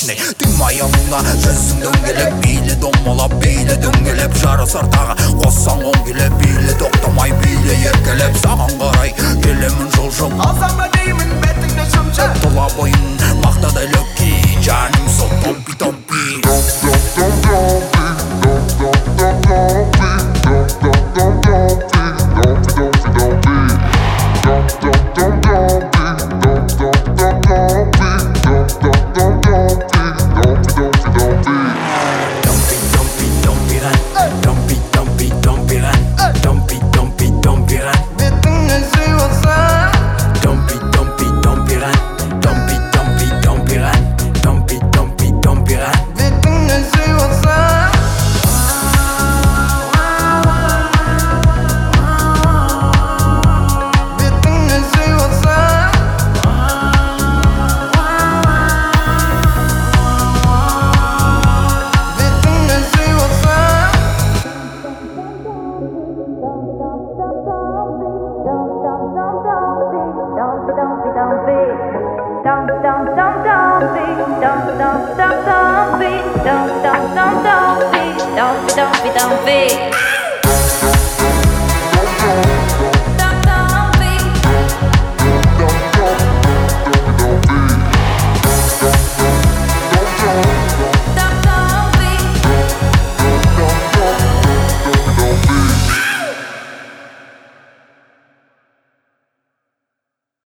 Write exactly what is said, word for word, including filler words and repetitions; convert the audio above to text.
ішіне. Дымая мұна жүзің дөңгелеп, бейлі домалап, бейлі дөңгелеп, жарысар тағы қоссаң оң келеп, бейлі тоқтамай, бейлі еркелеп, саған қарай келемін жылжып. Алсам ба деймін бетіңді шымшып, тұла бойын мақтадай lökki, жаным сол томпи томпи. Don't, don't, don't, don't be, don't, don't, don't, don't be, don't, don't, don't, don't be, don't be, don't be, don't be.